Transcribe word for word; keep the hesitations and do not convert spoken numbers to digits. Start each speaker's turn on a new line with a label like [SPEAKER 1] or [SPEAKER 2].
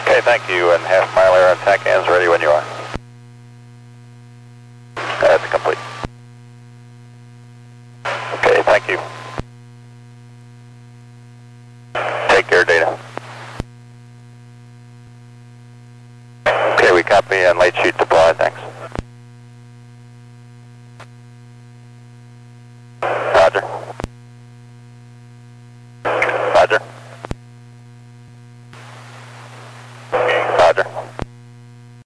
[SPEAKER 1] Okay, thank you, and half mile air on tack ends, ready when you are. That's complete. Okay, thank you. Take care, data. Okay, we copy and late sheet deploy, thanks.